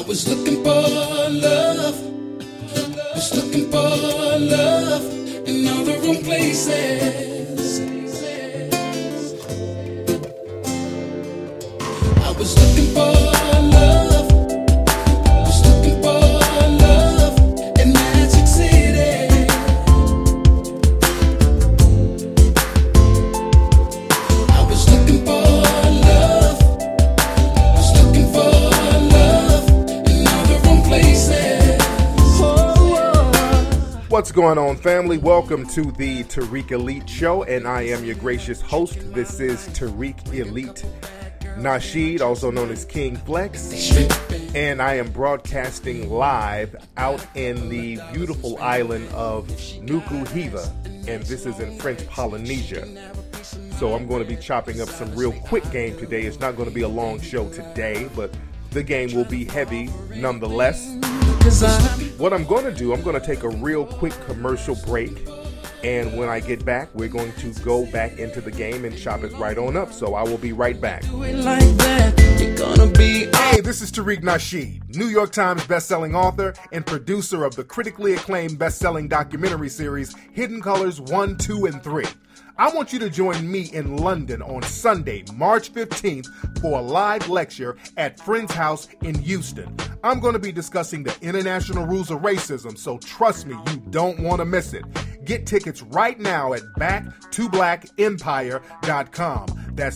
was looking for love, was looking for love in all the wrong places. I was looking for love, was looking for love in Magic City. I was looking for love, was looking for love in all the wrong places. What's going on, family? Welcome to the Tariq Elite Show, and I am your gracious host. This is Tariq Elite Nasheed, also known as King Flex, and I am broadcasting live out in the beautiful island of Nuku Hiva, and this is in French Polynesia. So I'm going to be chopping up some real quick game today. It's not going to be a long show today, but the game will be heavy nonetheless. What I'm going to do, I'm going to take a real quick commercial break, and when I get back, we're going to go back into the game and chop it right on up. So I will be right back. Hey, this is Tariq Nasheed, New York Times bestselling author and producer of the critically acclaimed bestselling documentary series Hidden Colors 1, 2, and 3. I want you to join me in London on Sunday, March 15th for a live lecture at Friends House in Houston. I'm going to be discussing the international rules of racism, so trust me, you don't want to miss it. Get tickets right now at back2blackempire.com. That's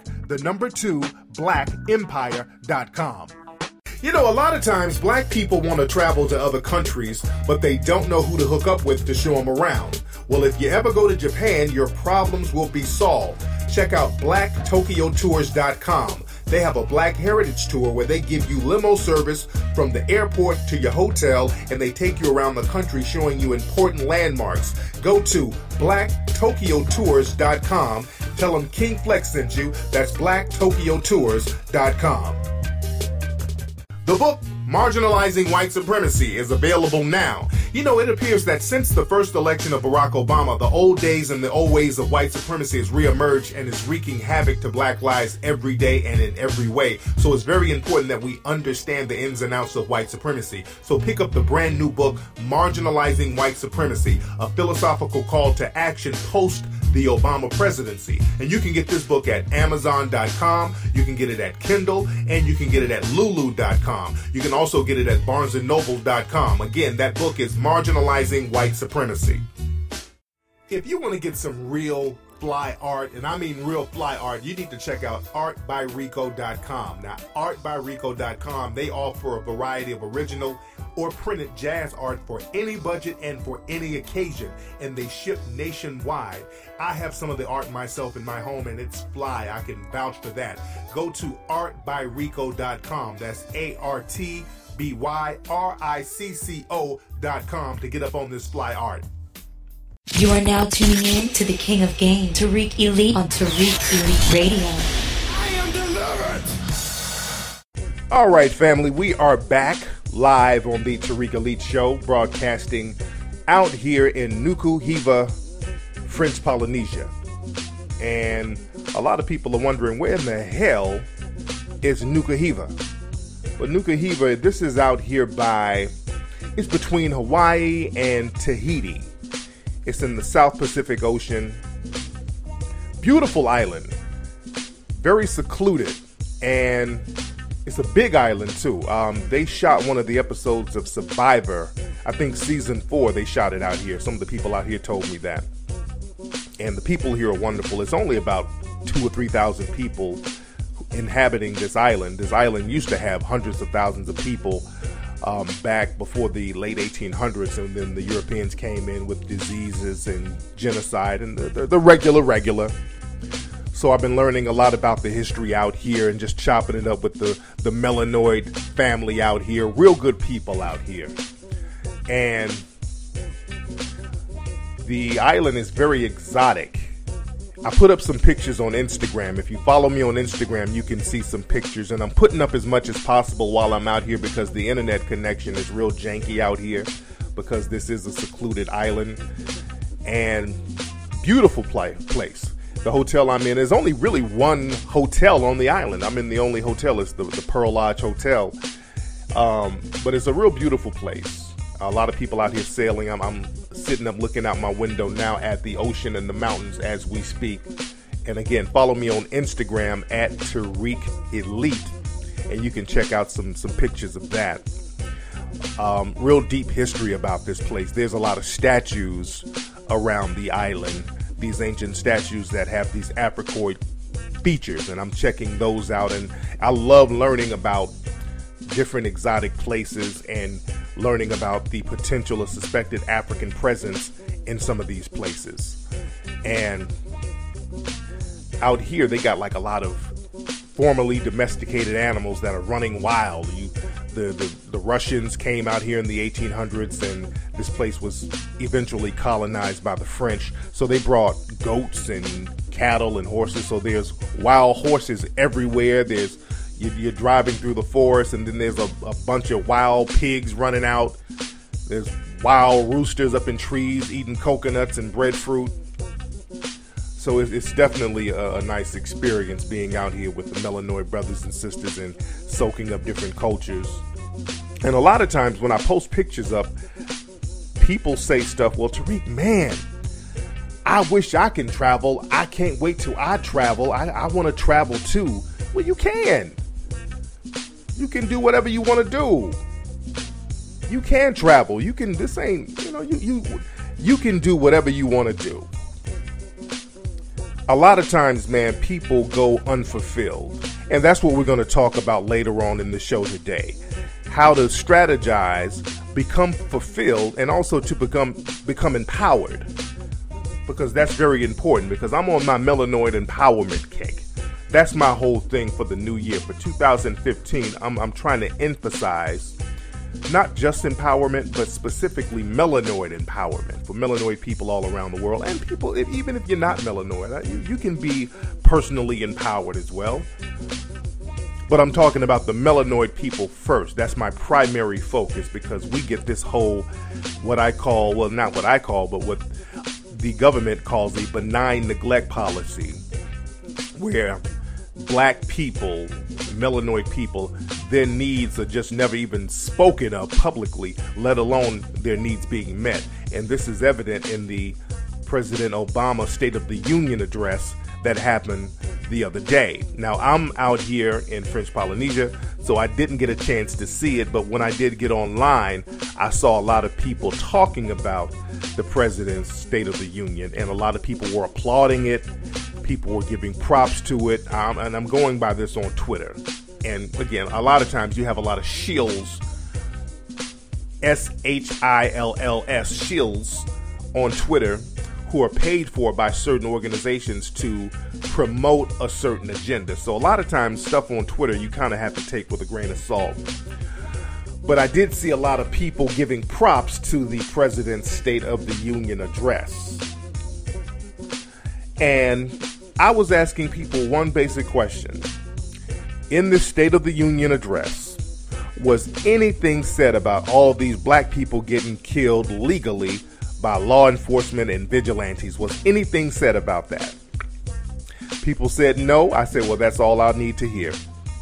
back2blackempire.com. You know, a lot of times black people want to travel to other countries, but they don't know who to hook up with to show them around. Well, if you ever go to Japan, your problems will be solved. Check out blacktokyotours.com. They have a Black Heritage Tour where they give you limo service from the airport to your hotel, and they take you around the country showing you important landmarks. Go to blacktokyotours.com. Tell them King Flex sent you. That's blacktokyotours.com. The book, Marginalizing White Supremacy, is available now. You know, it appears that since the first election of Barack Obama, the old days and the old ways of white supremacy has reemerged and is wreaking havoc to black lives every day and in every way. So it's very important that we understand the ins and outs of white supremacy. So pick up the brand new book, Marginalizing White Supremacy, a philosophical call to action post the Obama presidency. And you can get this book at Amazon.com, you can get it at Kindle, and you can get it at Lulu.com. You can also get it at BarnesandNoble.com. Again, that book is Marginalizing White Supremacy. If you want to get some real fly art, and I mean real fly art, you need to check out artbyrico.com. Now, artbyrico.com, they offer a variety of original or printed jazz art for any budget and for any occasion, and they ship nationwide. I have some of the art myself in my home, and it's fly. I can vouch for that. Go to artbyrico.com. That's artbyrico.com to get up on this fly art. You are now tuning in to the King of Game, Tariq Elite, on Tariq Elite Radio. I am delivered. All right, family, we are back live on the Tariq Elite Show, broadcasting out here in Nuku Hiva, French Polynesia. And a lot of people are wondering, where in the hell is Nuku Hiva? Well, Nuku Hiva, this is out here it's between Hawaii and Tahiti. It's in the South Pacific Ocean. Beautiful island. Very secluded. And it's a big island, too. They shot one of the episodes of Survivor. I think season 4, they shot it out here. Some of the people out here told me that. And the people here are wonderful. It's only about 2,000 or 3,000 people inhabiting this island. This island used to have hundreds of thousands of people back before the late 1800s, and then the Europeans came in with diseases and genocide and the regular. So I've been learning a lot about the history out here and just chopping it up with the Melanoid family out here. Real good people out here. And the island is very exotic. I put up some pictures on Instagram. If you follow me on Instagram, you can see some pictures, and I'm putting up as much as possible while I'm out here because the internet connection is real janky out here because this is a secluded island and beautiful place. The hotel I'm in is only really one hotel on the island. I'm in the only hotel. It's the Pearl Lodge Hotel. But it's a real beautiful place. A lot of people out here sailing. I'm sitting up looking out my window now at the ocean and the mountains as we speak. And again, follow me on Instagram at Tariq Elite, and you can check out some pictures of that. Real deep history about this place. There's a lot of statues around the island, these ancient statues that have these Africoid features, and I'm checking those out. And I love learning about different exotic places and learning about the potential or suspected African presence in some of these places. And out here, they got like a lot of formerly domesticated animals that are running wild. The Russians came out here in the 1800s, and this place was eventually colonized by the French. So they brought goats and cattle and horses. So there's wild horses everywhere. You're driving through the forest, and then there's a bunch of wild pigs running out. There's wild roosters up in trees eating coconuts and breadfruit. So it's definitely a nice experience being out here with the Melanoid brothers and sisters and soaking up different cultures. And a lot of times when I post pictures up, people say stuff, well, Tariq, man, I wish I can travel. I can't wait till I travel. I want to travel too. Well, you can. You can do whatever you want to do. You can travel. You can, this ain't, you can do whatever you want to do. A lot of times, man, people go unfulfilled. And that's what we're going to talk about later on in the show today. How to strategize, become fulfilled, and also to become empowered. Because that's very important, because I'm on my Melanoid empowerment kick. That's my whole thing for the new year. For 2015, I'm trying to emphasize not just empowerment, but specifically melanoid empowerment for melanoid people all around the world. And people, even if you're not melanoid, you can be personally empowered as well. But I'm talking about the melanoid people first. That's my primary focus, because we get this whole, what I call, well, not what I call, but what the government calls a benign neglect policy, where black people, melanoid people, their needs are just never even spoken of publicly, let alone their needs being met. And this is evident in the President Obama State of the Union address that happened the other day. Now, I'm out here in French Polynesia, so I didn't get a chance to see it, but when I did get online, I saw a lot of people talking about the President's State of the Union, and a lot of people were applauding it. People were giving props to it, and I'm going by this on Twitter. And again, a lot of times you have a lot of shills, S-H-I-L-L-S, shills on Twitter, who are paid for by certain organizations to promote a certain agenda. So a lot of times stuff on Twitter you kind of have to take with a grain of salt. But I did see a lot of people giving props to the President's State of the Union address. And I was asking people one basic question. In this State of the Union address, was anything said about all these black people getting killed legally by law enforcement and vigilantes? Was anything said about that? People said no. I said, well, that's all I need to hear.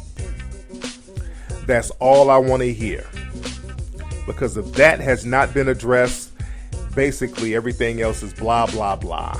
That's all I want to hear. Because if that has not been addressed, basically everything else is blah, blah, blah.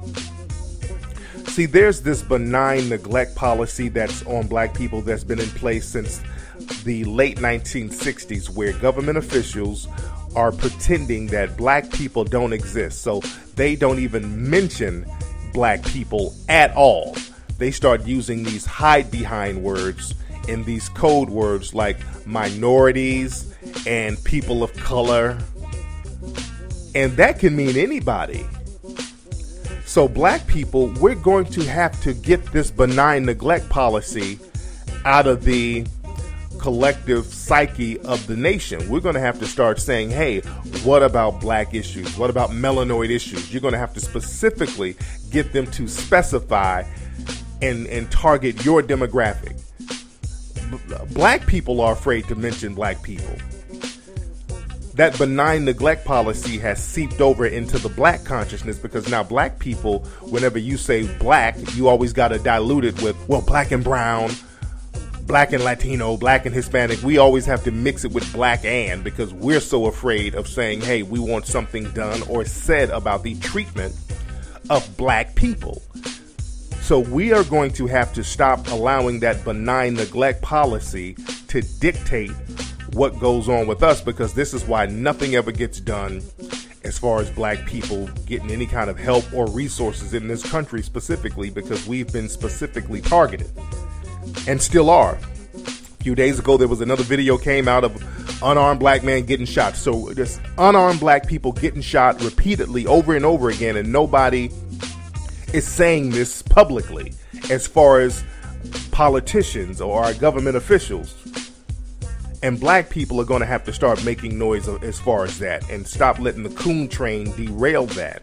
See, there's this benign neglect policy that's on black people that's been in place since the late 1960s, where government officials are pretending that black people don't exist. So they don't even mention black people at all. They start using these hide behind words and these code words like minorities and people of color. And that can mean anybody. So black people, we're going to have to get this benign neglect policy out of the collective psyche of the nation. We're going to have to start saying, hey, what about black issues? What about melanoid issues? You're going to have to specifically get them to specify and target your demographic. Black people are afraid to mention black people. That benign neglect policy has seeped over into the black consciousness, because now black people, whenever you say black, you always got to dilute it with, well, black and brown, black and Latino, black and Hispanic. We always have to mix it with black and, because we're so afraid of saying, hey, we want something done or said about the treatment of black people. So we are going to have to stop allowing that benign neglect policy to dictate what goes on with us, because this is why nothing ever gets done as far as black people getting any kind of help or resources in this country specifically, because we've been specifically targeted and still are. A few days ago, there was another video came out of unarmed black man getting shot. So there's unarmed black people getting shot repeatedly over and over again, and nobody is saying this publicly as far as politicians or our government officials. And black people are going to have to start making noise as far as that and stop letting the coon train derail that.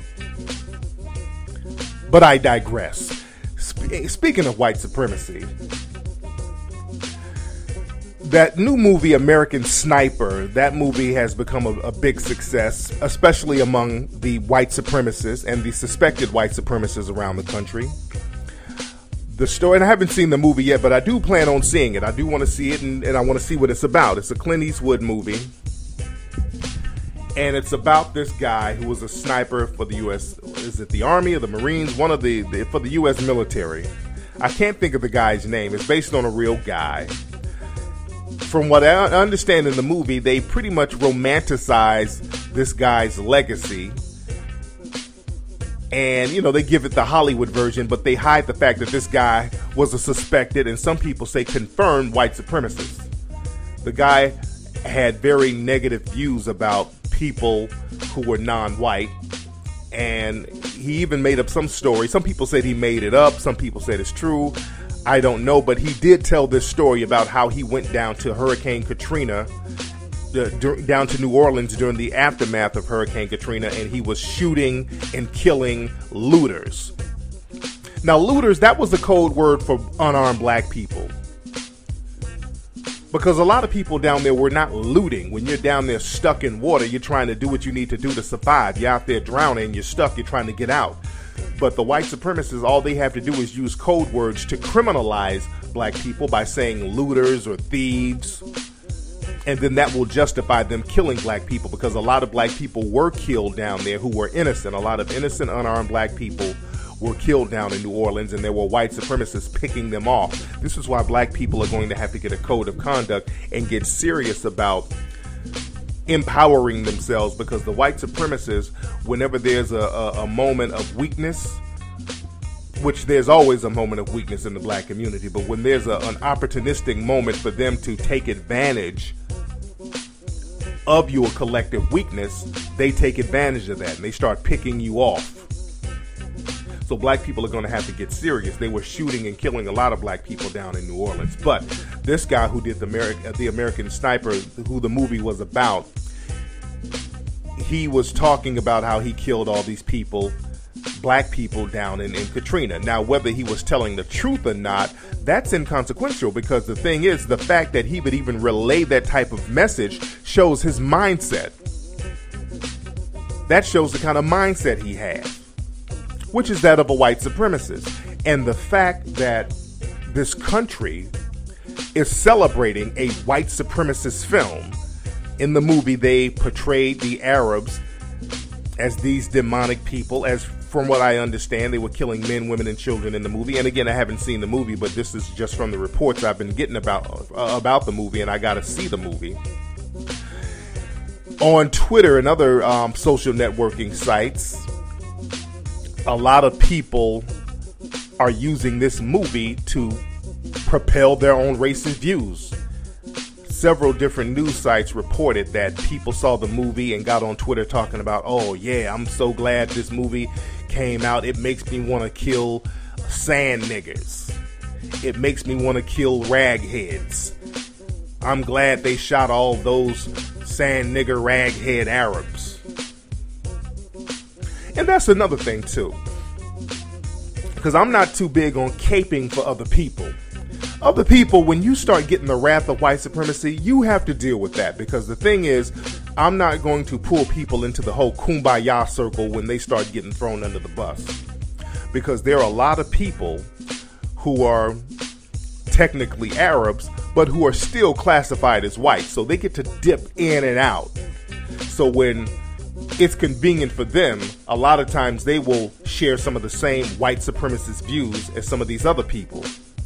But I digress. Speaking of white supremacy, that new movie, American Sniper, that movie has become a big success, especially among the white supremacists and the suspected white supremacists around the country. The story, and I haven't seen the movie yet, but I do plan on seeing it. I do want to see it, and I want to see what it's about. It's a Clint Eastwood movie, and it's about this guy who was a sniper for the U.S., is it the Army or the Marines? One of for the U.S. military. I can't think of the guy's name. It's based on a real guy. From what I understand in the movie, they pretty much romanticize this guy's legacy. And, you know, they give it the Hollywood version, but they hide the fact that this guy was a suspected, and some people say confirmed, white supremacist. The guy had very negative views about people who were non-white, and he even made up some story. Some people said he made it up. Some people said it's true. I don't know, but he did tell this story about how he went down to Hurricane Katrina, down to New Orleans during the aftermath of Hurricane Katrina, and he was shooting and killing looters. Now, looters, that was the code word for unarmed black people. Because a lot of people down there were not looting. When you're down there stuck in water, you're trying to do what you need to do to survive. You're out there drowning, you're stuck, you're trying to get out. But the white supremacists, all they have to do is use code words to criminalize black people by saying looters or thieves. And then that will justify them killing black people, because a lot of black people were killed down there who were innocent. A lot of innocent, unarmed black people were killed down in New Orleans, and there were white supremacists picking them off. This is why black people are going to have to get a code of conduct and get serious about empowering themselves, because the white supremacists, whenever there's a moment of weakness, which there's always a moment of weakness in the black community, but when there's an opportunistic moment for them to take advantage of your collective weakness, they take advantage of that and they start picking you off. So black people are going to have to get serious. They were shooting and killing a lot of black people down in New Orleans. But this guy who did the American Sniper, who the movie was about, he was talking about how he killed all these people, black people down in Katrina. Now, whether he was telling the truth or not, that's inconsequential, because the thing is, the fact that he would even relay that type of message shows his mindset. That shows the kind of mindset he has, which is that of a white supremacist. And the fact that this country is celebrating a white supremacist film. In the movie, they portrayed the Arabs as these demonic people, as from what I understand, they were killing men, women, and children in the movie. And again, I haven't seen the movie, but this is just from the reports I've been getting about the movie, and I got to see the movie. On Twitter and other social networking sites, a lot of people are using this movie to propel their own racist views. Several different news sites reported that people saw the movie and got on Twitter talking about, oh yeah, I'm so glad this movie came out. It makes me want to kill sand niggers. It makes me want to kill ragheads. I'm glad they shot all those sand nigger raghead Arabs. And that's another thing too, because I'm not too big on caping for other people. Other people, when you start getting the wrath of white supremacy, you have to deal with that, because the thing is, I'm not going to pull people into the whole kumbaya circle when they start getting thrown under the bus, because there are a lot of people who are technically Arabs, but who are still classified as white. So they get to dip in and out. So when it's convenient for them, a lot of times they will share some of the same white supremacist views as some of these other people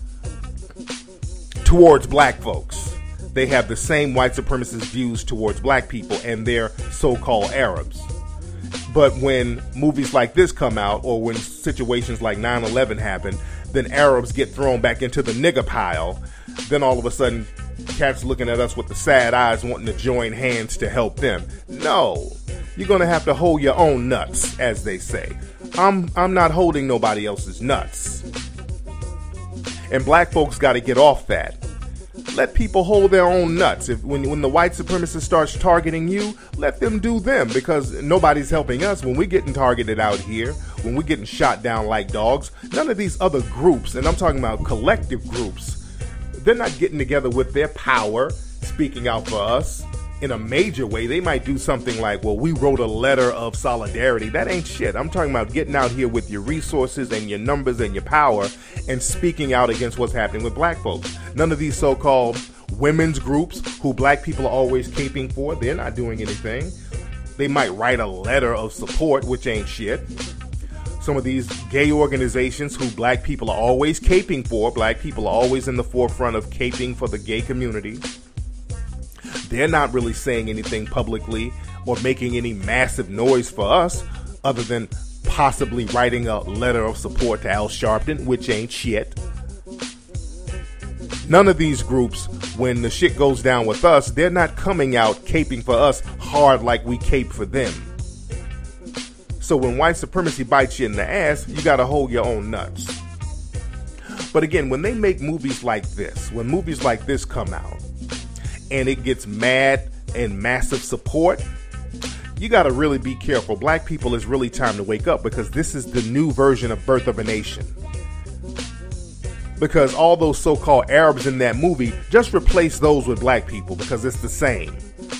towards black folks. They have the same white supremacist views towards black people and their so-called Arabs. But when movies like this come out, or when situations like 9/11 happen, then Arabs get thrown back into the nigger pile. Then all of a sudden, cats looking at us with the sad eyes wanting to join hands to help them. No, you're going to have to hold your own nuts, as they say. I'm not holding nobody else's nuts. And black folks got to get off that. Let people hold their own nuts. When the white supremacist starts targeting you, let them do them, because nobody's helping us when we're getting targeted out here, when we're getting shot down like dogs. None of these other groups, and I'm talking about collective groups, they're not getting together with their power, speaking out for us in a major way. They might do something like, well, we wrote a letter of solidarity. That ain't shit. I'm talking about getting out here with your resources and your numbers and your power and speaking out against what's happening with black folks. None of these so-called women's groups who black people are always caping for, they're not doing anything. They might write a letter of support, which ain't shit. Some of these gay organizations who black people are always caping for, black people are always in the forefront of caping for the gay community. They're not really saying anything publicly or making any massive noise for us, other than possibly writing a letter of support to Al Sharpton, which ain't shit. None of these groups, when the shit goes down with us, they're not coming out caping for us hard like we cape for them. So when white supremacy bites you in the ass, you gotta hold your own nuts. But again, when they make movies like this, when movies like this come out, and it gets mad and massive support, you got to really be careful. Black people, it's really time to wake up, because this is the new version of Birth of a Nation. Because all those so-called Arabs in that movie, just replace those with black people, because it's the same.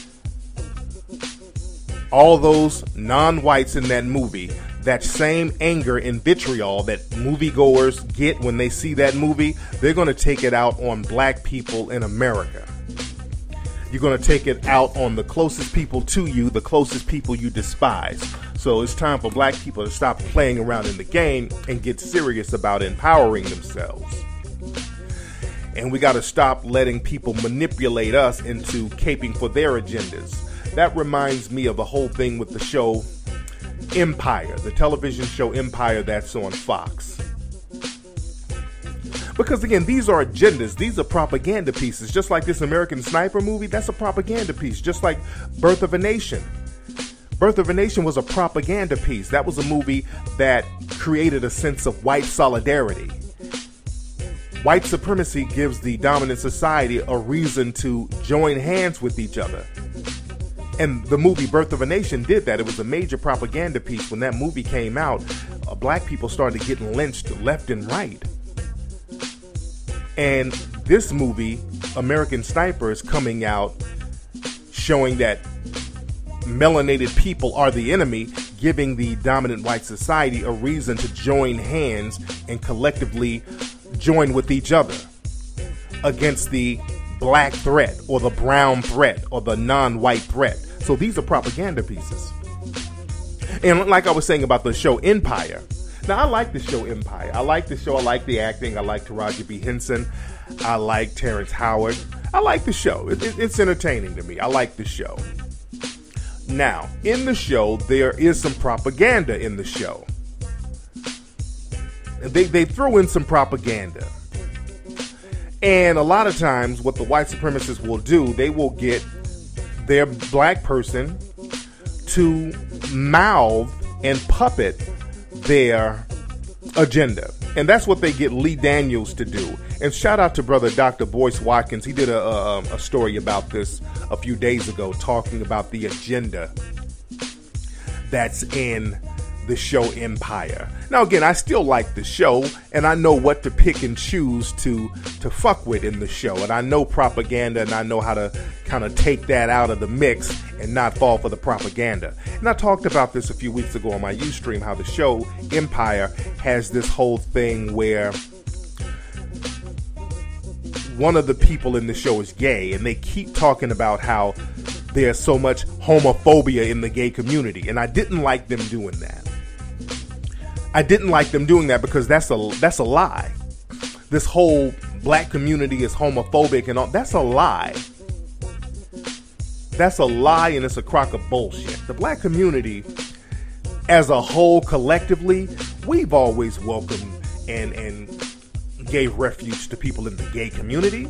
All those non-whites in that movie, that same anger and vitriol that moviegoers get when they see that movie, they're going to take it out on black people in America. You're going to take it out on the closest people to you, the closest people you despise. So it's time for black people to stop playing around in the game and get serious about empowering themselves. And we got to stop letting people manipulate us into caping for their agendas. That reminds me of the whole thing with the show Empire, the television show Empire that's on Fox. Because again, these are agendas, these are propaganda pieces. Just like this American Sniper movie, that's a propaganda piece. Just like Birth of a Nation. Birth of a Nation was a propaganda piece. That was a movie that created a sense of white solidarity. White supremacy gives the dominant society a reason to join hands with each other. And the movie Birth of a Nation did that. It was a major propaganda piece. When that movie came out, black people started getting lynched left and right. And this movie, American Sniper, is coming out showing that melanated people are the enemy, giving the dominant white society a reason to join hands and collectively join with each other against the black threat or the brown threat or the non-white threat. So these are propaganda pieces. And like I was saying about the show Empire, now, I like the show Empire. I like the show. I like the acting. I like Taraji P. Henson. I like Terrence Howard. I like the show. It's entertaining to me. I like the show. Now, in the show, there is some propaganda in the show. They throw in some propaganda. And a lot of times, what the white supremacists will do, they will get their black person to mouth and puppet their agenda. And that's what they get Lee Daniels to do. And shout out to brother Dr. Boyce Watkins. He did a story about this a few days ago, talking about the agenda that's in the show Empire. Now again, I still like the show, and I know what to pick and choose to fuck with in the show, and I know propaganda, and I know how to kind of take that out of the mix and not fall for the propaganda. And I talked about this a few weeks ago on my Ustream, how the show Empire has this whole thing where one of the people in the show is gay, and they keep talking about how there's so much homophobia in the gay community, and I didn't like them doing that. I didn't like them doing that because that's a lie. This whole black community is homophobic and all. That's a lie. That's a lie, and it's a crock of bullshit. The black community as a whole, collectively, we've always welcomed and gave refuge to people in the gay community.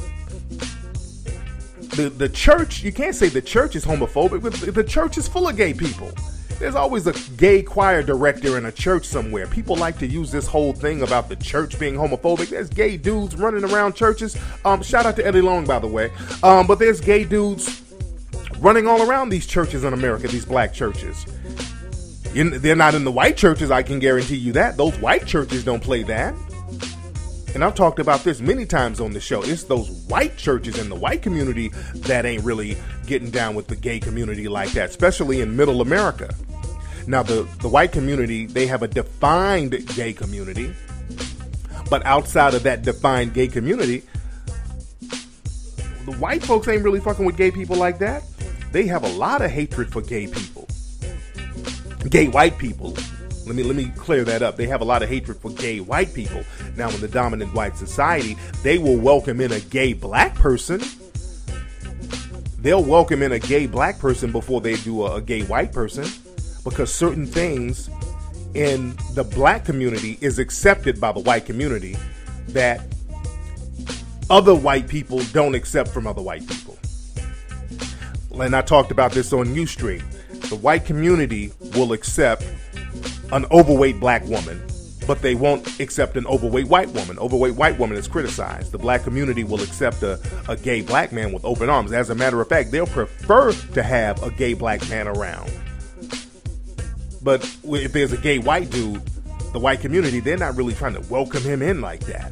The church, you can't say the church is homophobic, but the church is full of gay people. There's always a gay choir director in a church somewhere. People like to use this whole thing about the church being homophobic. There's gay dudes running around churches. Shout out to Eddie Long, by the way. But there's gay dudes running all around these churches in America, these black churches. They're not in the white churches, I can guarantee you that. Those white churches don't play that. And I've talked about this many times on the show. It's those white churches in the white community that ain't really getting down with the gay community like that, especially in middle America. Now, the white community, they have a defined gay community. But outside of that defined gay community, the white folks ain't really fucking with gay people like that. They have a lot of hatred for gay people. Gay white people. Let me clear that up. They have a lot of hatred for gay white people. Now, in the dominant white society, they will welcome in a gay black person. They'll welcome in a gay black person before they do a gay white person, because certain things in the black community is accepted by the white community that other white people don't accept from other white people. And I talked about this on Ustream. The white community will accept an overweight black woman, but they won't accept an overweight white woman. Overweight white woman is criticized. The black community will accept a gay black man with open arms. As a matter of fact, they'll prefer to have a gay black man around. But if there's a gay white dude, the white community, they're not really trying to welcome him in like that.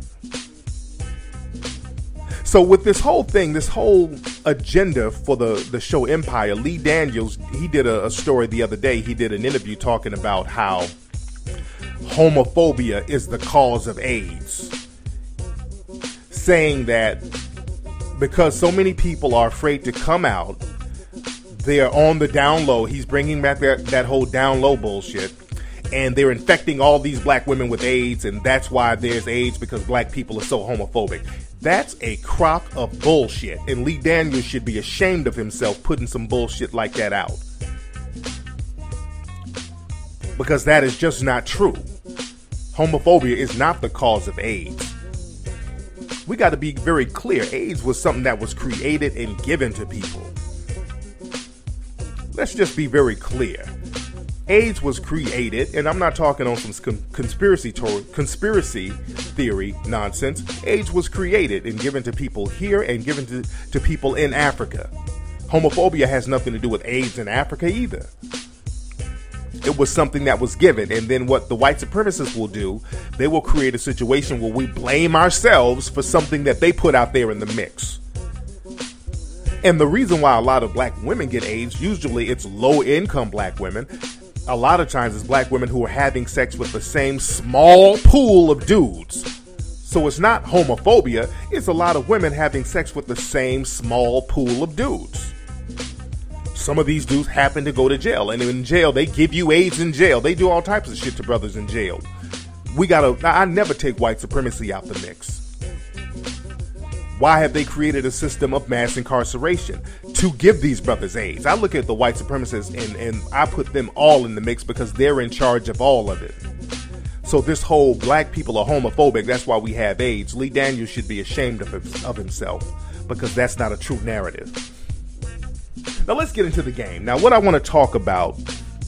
So with this whole thing, this whole agenda for the show Empire, Lee Daniels, he did a story the other day. He did an interview talking about how homophobia is the cause of AIDS. Saying that because so many people are afraid to come out, they're on the down low. He's bringing back that whole down low bullshit. And they're infecting all these black women with AIDS, and that's why there's AIDS, because black people are so homophobic. That's a crock of bullshit, and Lee Daniels should be ashamed of himself putting some bullshit like that out. Because that is just not true. Homophobia is not the cause of AIDS. We got to be very clear. AIDS was something that was created and given to people. Let's just be very clear. AIDS was created, and I'm not talking on some conspiracy theory nonsense. AIDS was created and given to people here and given to people in Africa. Homophobia has nothing to do with AIDS in Africa either. It was something that was given, and then what the white supremacists will do, they will create a situation where we blame ourselves for something that they put out there in the mix. And the reason why a lot of black women get AIDS, usually it's low-income black women. A lot of times it's black women who are having sex with the same small pool of dudes. So it's not homophobia, it's a lot of women having sex with the same small pool of dudes. Some of these dudes happen to go to jail, and in jail, they give you AIDS in jail. They do all types of shit to brothers in jail. I never take white supremacy out the mix. Why have they created a system of mass incarceration? To give these brothers AIDS. I look at the white supremacists and I put them all in the mix because they're in charge of all of it. So this whole black people are homophobic, that's why we have AIDS. Lee Daniels should be ashamed of himself because that's not a true narrative. Now let's get into the game. Now what I want to talk about,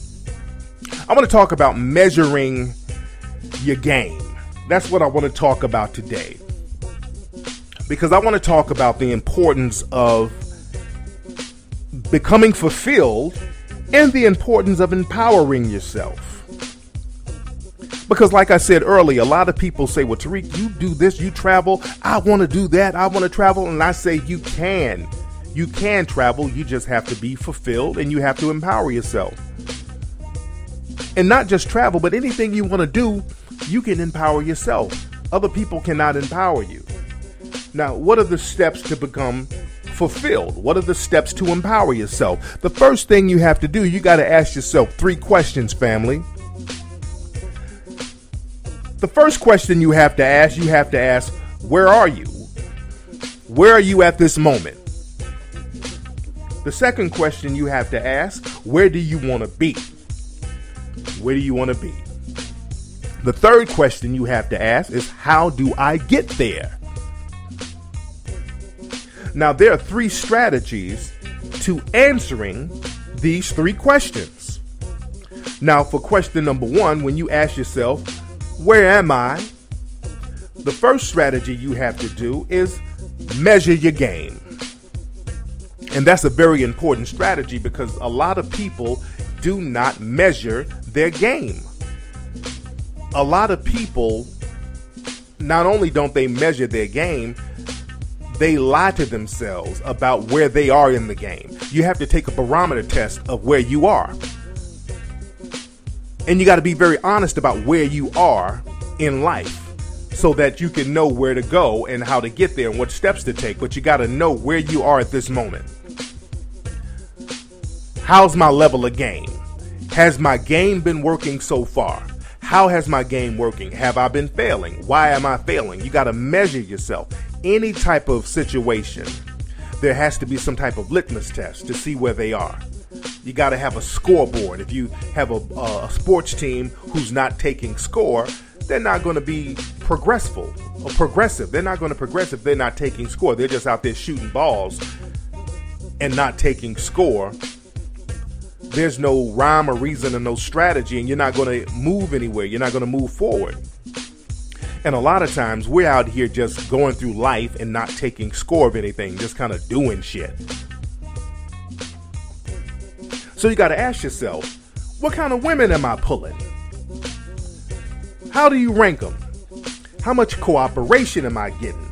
measuring your game. That's what I want to talk about today. Because I want to talk about the importance of becoming fulfilled and the importance of empowering yourself. Because like I said earlier, a lot of people say, well, Tariq, you do this, you travel. I want to do that. I want to travel. And I say, you can. You can travel. You just have to be fulfilled and you have to empower yourself. And not just travel, but anything you want to do, you can empower yourself. Other people cannot empower you. Now, what are the steps to become fulfilled? What are the steps to empower yourself? The first thing you have to do, you got to ask yourself 3 questions, family. The first question you have to ask, where are you? Where are you at this moment? The second question you have to ask, where do you want to be? Where do you want to be? The third question you have to ask is, how do I get there? Now, there are 3 strategies to answering these 3 questions. Now, for question number 1, when you ask yourself, where am I? The first strategy you have to do is measure your game. And that's a very important strategy because a lot of people do not measure their game. A lot of people, not only don't they measure their game, they lie to themselves about where they are in the game. You have to take a barometer test of where you are. And you got to be very honest about where you are in life so that you can know where to go and how to get there and what steps to take. But you got to know where you are at this moment. How's my level of game? Has my game been working so far? How has my game working? Have I been failing? Why am I failing? You got to measure yourself. Any type of situation, there has to be some type of litmus test to see where they are. You got to have a scoreboard. If you have a sports team who's not taking score, they're not going to be progressive. They're not going to progress if they're not taking score. They're just out there shooting balls and not taking score. There's no rhyme or reason and no strategy, and you're not going to move anywhere. You're not going to move forward. And a lot of times we're out here just going through life and not taking score of anything, just kind of doing shit. So you got to ask yourself, what kind of women am I pulling? How do you rank them? How much cooperation am I getting?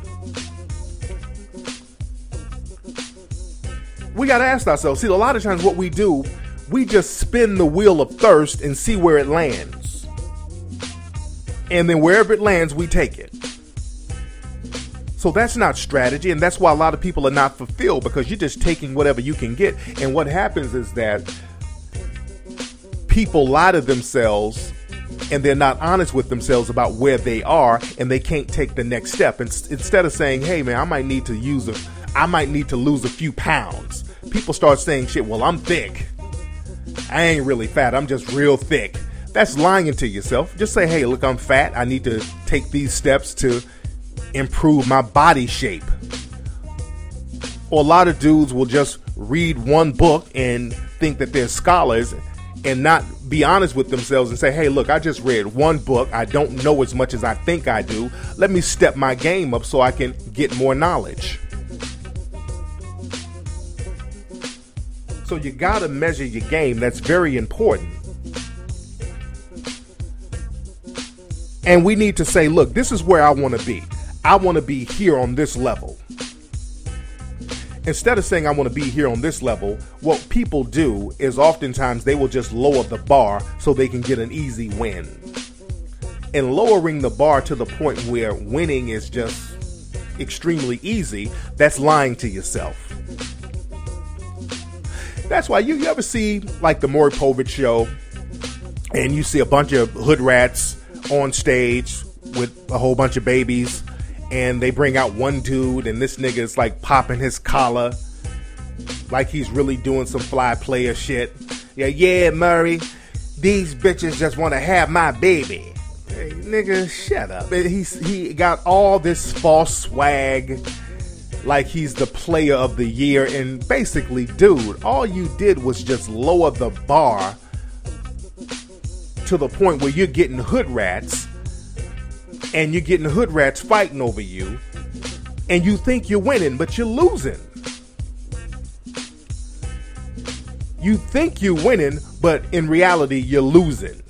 We got to ask ourselves. See, a lot of times what we do, we just spin the wheel of thirst and see where it lands. And then wherever it lands, we take it. So that's not strategy, and that's why a lot of people are not fulfilled, because you're just taking whatever you can get. And what happens is that people lie to themselves, and they're not honest with themselves about where they are, and they can't take the next step. And instead of saying, hey man, I might need to lose a few pounds, people start saying shit, well, I'm thick. I ain't really fat, I'm just real thick. That's lying to yourself. Just say, hey, look, I'm fat. I need to take these steps to improve my body shape. Or a lot of dudes will just read one book and think that they're scholars and not be honest with themselves and say, hey, look, I just read one book. I don't know as much as I think I do. Let me step my game up so I can get more knowledge. So you got to measure your game. That's very important. And we need to say, look, this is where I want to be. I want to be here on this level. Instead of saying I want to be here on this level, what people do is oftentimes they will just lower the bar so they can get an easy win. And lowering the bar to the point where winning is just extremely easy, that's lying to yourself. That's why you ever see like the Maury Povich show and you see a bunch of hood rats on stage with a whole bunch of babies, and they bring out one dude and this nigga is like popping his collar like he's really doing some fly player shit. Yeah, Murray, these bitches just want to have my baby. Hey, nigga, shut up. He got all this false swag like he's the player of the year, and basically, dude, all you did was just lower the bar to the point where you're getting hood rats, and you're getting hood rats fighting over you, and you think you're winning, but you're losing. You think you're winning, but in reality, you're losing.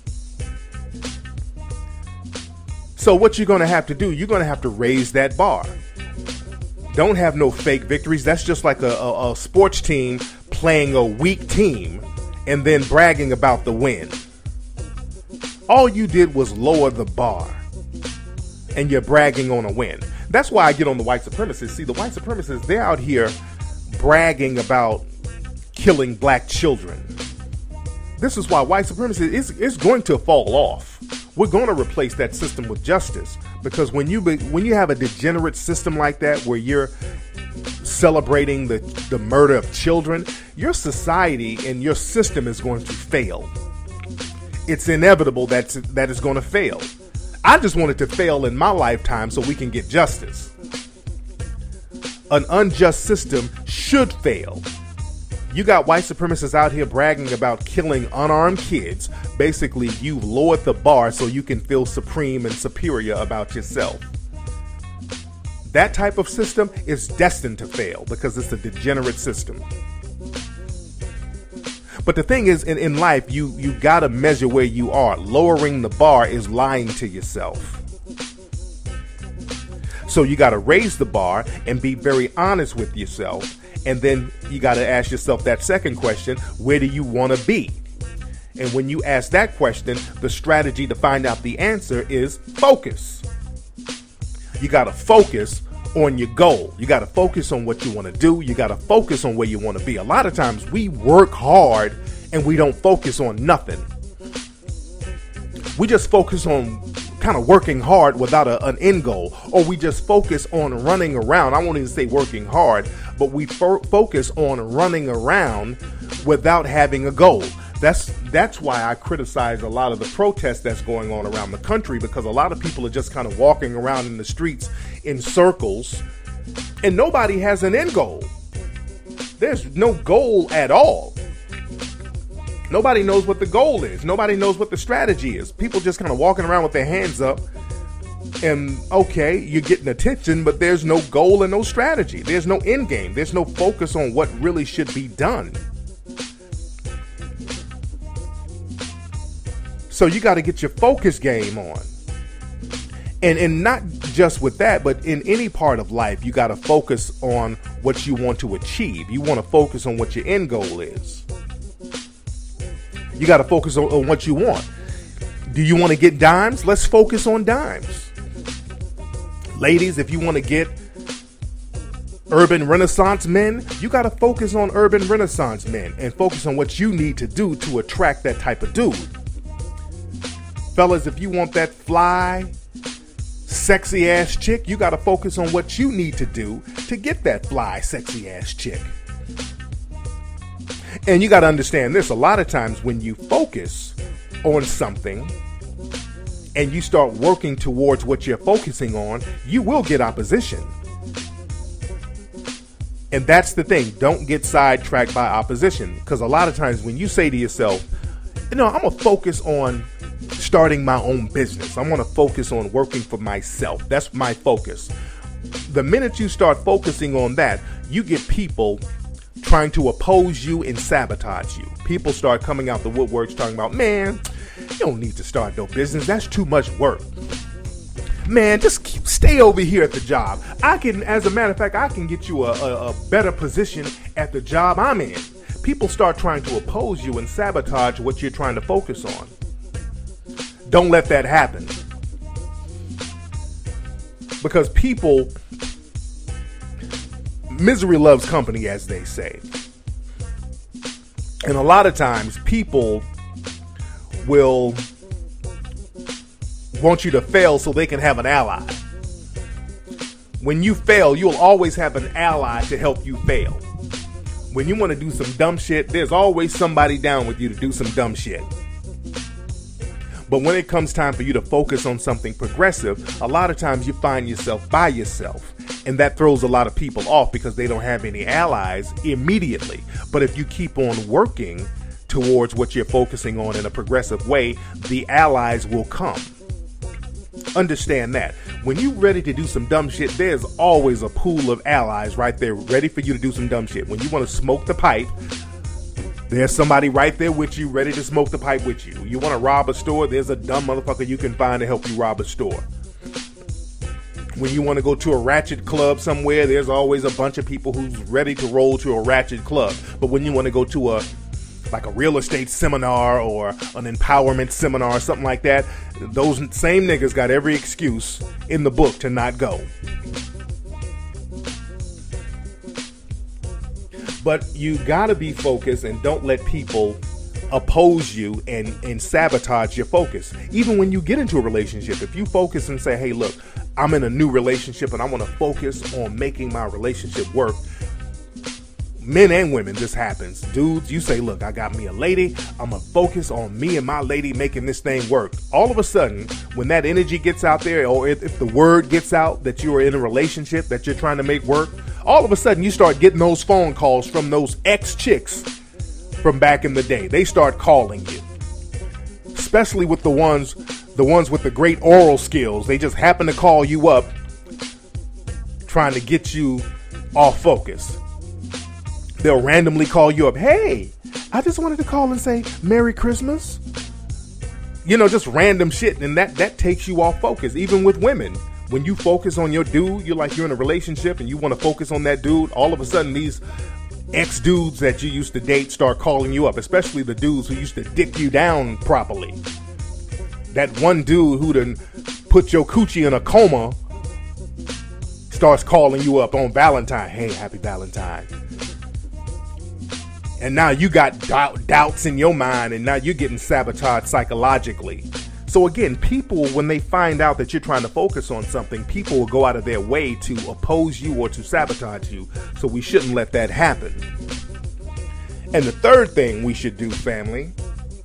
So what you're going to have to do, you're going to have to raise that bar. Don't have no fake victories. That's just like a sports team playing a weak team and then bragging about the win. All you did was lower the bar, and you're bragging on a win. That's why I get on the white supremacists. See, the white supremacists, they're out here bragging about killing black children. This is why white supremacy is going to fall off. We're going to replace that system with justice, because when you have a degenerate system like that, where you're celebrating the murder of children, your society and your system is going to fail. It's inevitable that it's going to fail. I just want it to fail in my lifetime so we can get justice. An unjust system should fail. You got white supremacists out here bragging about killing unarmed kids. Basically, you've lowered the bar so you can feel supreme and superior about yourself. That type of system is destined to fail because it's a degenerate system. But the thing is, in life, you got to measure where you are. Lowering the bar is lying to yourself. So you got to raise the bar and be very honest with yourself. And then you got to ask yourself that second question: where do you want to be? And when you ask that question, the strategy to find out the answer is focus. You got to focus on your goal. You got to focus on what you want to do. You got to focus on where you want to be. A lot of times we work hard and we don't focus on nothing. We just focus on kind of working hard without an end goal, or we just focus on running around. I won't even say working hard, but we focus on running around without having a goal. That's why I criticize a lot of the protests that's going on around the country, because a lot of people are just kind of walking around in the streets in circles and nobody has an end goal. There's no goal at all. Nobody knows what the goal is. Nobody knows what the strategy is. People just kind of walking around with their hands up, and okay, you're getting attention, but there's no goal and no strategy. There's no end game. There's no focus on what really should be done. So you got to get your focus game on. And not just with that, but in any part of life, you got to focus on what you want to achieve. You want to focus on what your end goal is. You got to focus on what you want. Do you want to get dimes? Let's focus on dimes. Ladies, if you want to get urban renaissance men, you got to focus on urban renaissance men and focus on what you need to do to attract that type of dude. Fellas, if you want that fly, sexy ass chick, you got to focus on what you need to do to get that fly, sexy ass chick. And you got to understand this: a lot of times when you focus on something and you start working towards what you're focusing on, you will get opposition. And that's the thing. Don't get sidetracked by opposition, because a lot of times when you say to yourself, I'm going to focus on starting my own business. I'm going to focus on working for myself. That's my focus. The minute you start focusing on that, you get people trying to oppose you and sabotage you. People start coming out the woodworks talking about, man, you don't need to start no business. That's too much work. Man, just stay over here at the job. As a matter of fact, I can get you a better position at the job I'm in. People start trying to oppose you and sabotage what you're trying to focus on. Don't let that happen. Because people, misery loves company, as they say. And a lot of times people will want you to fail so they can have an ally. When you fail, you'll always have an ally to help you fail. When you want to do some dumb shit, there's always somebody down with you to do some dumb shit. But when it comes time for you to focus on something progressive, a lot of times you find yourself by yourself. And that throws a lot of people off because they don't have any allies immediately. But if you keep on working towards what you're focusing on in a progressive way, the allies will come. Understand that. When you're ready to do some dumb shit, there's always a pool of allies right there ready for you to do some dumb shit. When you want to smoke the pipe, there's somebody right there with you, ready to smoke the pipe with you. You want to rob a store, there's a dumb motherfucker you can find to help you rob a store. When you want to go to a ratchet club somewhere, there's always a bunch of people who's ready to roll to a ratchet club. But when you want to go to like a real estate seminar or an empowerment seminar or something like that, those same niggas got every excuse in the book to not go. But you gotta be focused and don't let people oppose you and sabotage your focus. Even when you get into a relationship, if you focus and say, hey, look, I'm in a new relationship and I want to focus on making my relationship work. Men and women, this happens. Dudes, you say, look, I got me a lady. I'm going to focus on me and my lady making this thing work. All of a sudden, when that energy gets out there, or if the word gets out that you are in a relationship that you're trying to make work, all of a sudden you start getting those phone calls from those ex-chicks from back in the day. They start calling you, especially with the ones with the great oral skills. They just happen to call you up trying to get you off focus. They'll randomly call you up. Hey, I just wanted to call and say Merry Christmas. You know, just random shit. And that takes you off focus. Even with women, when you focus on your dude, you're in a relationship and you want to focus on that dude. All of a sudden, these ex-dudes that you used to date start calling you up, especially the dudes who used to dick you down properly. That one dude who done put your coochie in a coma starts calling you up on Valentine. Hey, happy Valentine. And now you got doubts in your mind, and now you're getting sabotaged psychologically. So again, people, when they find out that you're trying to focus on something, people will go out of their way to oppose you or to sabotage you. So we shouldn't let that happen. And the third thing we should do, family,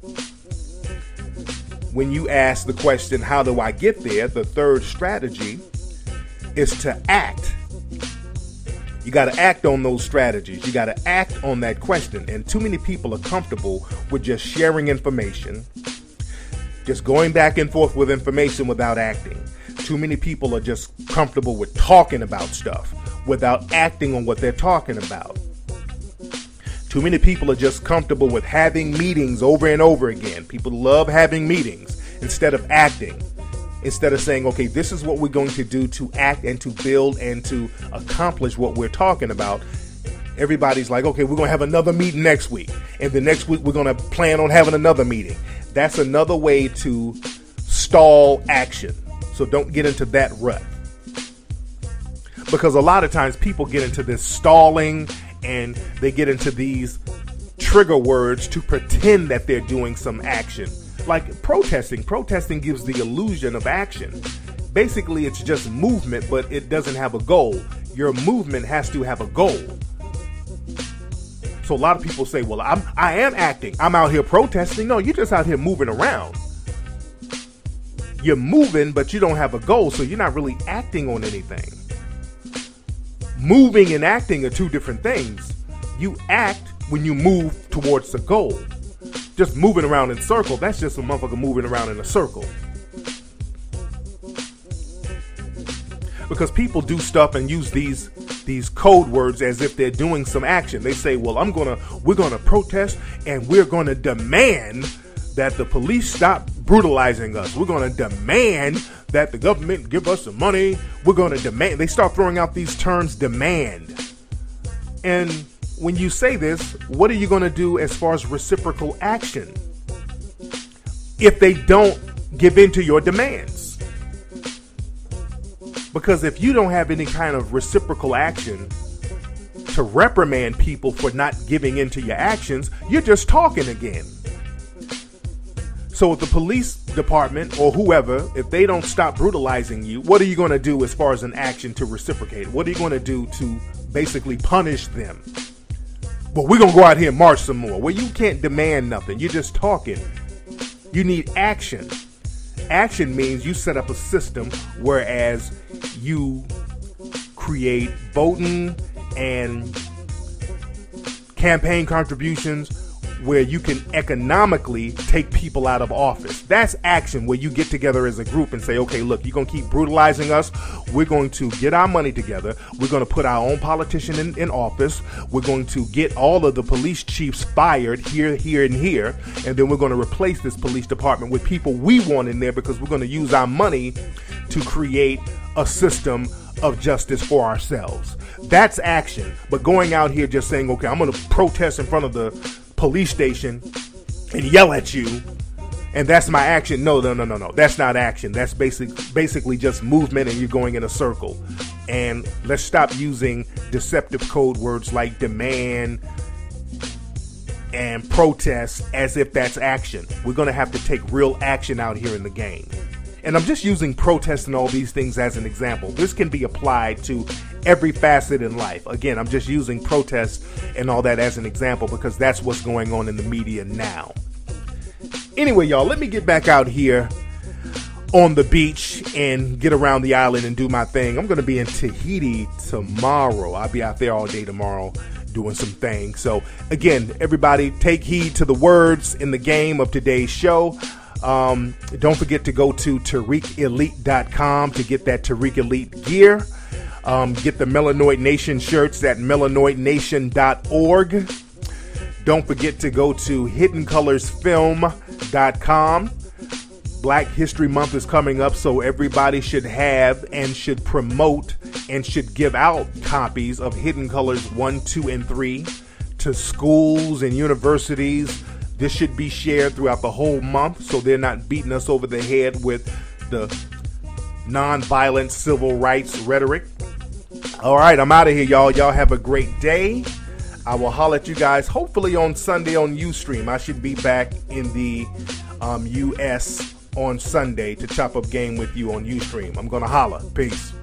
when you ask the question, how do I get there? The third strategy is to act. You got to act on those strategies. You got to act on that question. And too many people are comfortable with just sharing information, just going back and forth with information without acting. Too many people are just comfortable with talking about stuff without acting on what they're talking about. Too many people are just comfortable with having meetings over and over again. People love having meetings instead of acting. Instead of saying, okay, this is what we're going to do to act and to build and to accomplish what we're talking about. Everybody's like, okay, we're going to have another meeting next week. And the next week we're going to plan on having another meeting. That's another way to stall action. So don't get into that rut. Because a lot of times people get into this stalling and they get into these trigger words to pretend that they're doing some action. Like protesting. Protesting gives the illusion of action. Basically, it's just movement, but it doesn't have a goal. Your movement has to have a goal. So a lot of people say, well, I am acting. I'm out here protesting. No, you're just out here moving around. You're moving, but you don't have a goal, so you're not really acting on anything. Moving and acting are two different things. You act when you move towards the goal. Just moving around in circles, that's just a motherfucker moving around in a circle. Because people do stuff and use these code words as if they're doing some action. They say, well, we're gonna protest and we're gonna demand that the police stop brutalizing us. We're gonna demand that the government give us some money. We're gonna demand. They start throwing out these terms, demand. And when you say this, what are you going to do as far as reciprocal action if they don't give in to your demands? Because if you don't have any kind of reciprocal action to reprimand people for not giving in to your actions, you're just talking again. So if the police department or whoever, if they don't stop brutalizing you, what are you going to do as far as an action to reciprocate? What are you going to do to basically punish them? But we're going to go out here and march some more. Well, you can't demand nothing. You're just talking. You need action. Action means you set up a system, whereas you create voting and campaign contributions where you can economically take people out of office. That's action, where you get together as a group and say, okay, look, you're going to keep brutalizing us. We're going to get our money together. We're going to put our own politician in office. We're going to get all of the police chiefs fired here, here, and here. And then we're going to replace this police department with people we want in there, because we're going to use our money to create a system of justice for ourselves. That's action. But going out here just saying, okay, I'm going to protest in front of the police station and yell at you, and that's my action. No. That's not action. That's basically just movement, and you're going in a circle. And let's stop using deceptive code words like demand and protest as if that's action. We're going to have to take real action out here in the game. And I'm just using protest and all these things as an example. This can be applied to every facet in life. Again, I'm just using protest and all that as an example because that's what's going on in the media now. Anyway, y'all, let me get back out here on the beach and get around the island and do my thing. I'm going to be in Tahiti tomorrow. I'll be out there all day tomorrow doing some things. So again, everybody take heed to the words in the game of today's show. Don't forget to go to TariqElite.com to get that Tariq Elite gear. Get the Melanoid Nation shirts at melanoidnation.org. Don't forget to go to HiddenColorsFilm.com. Black History Month is coming up, so everybody should have and should promote and should give out copies of Hidden Colors 1, 2, and 3 to schools and universities. This should be shared throughout the whole month so they're not beating us over the head with the nonviolent civil rights rhetoric. All right, I'm out of here, y'all. Y'all have a great day. I will holler at you guys hopefully on Sunday on Ustream. I should be back in the U.S. on Sunday to chop up game with you on Ustream. I'm going to holler. Peace.